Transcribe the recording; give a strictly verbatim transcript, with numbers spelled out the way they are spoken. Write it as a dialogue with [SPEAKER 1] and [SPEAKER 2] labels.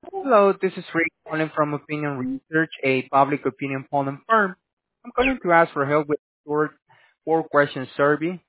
[SPEAKER 1] Hello, this is Rick calling from Opinion Research, a public opinion polling firm. I'm calling to ask for help with a short four question survey.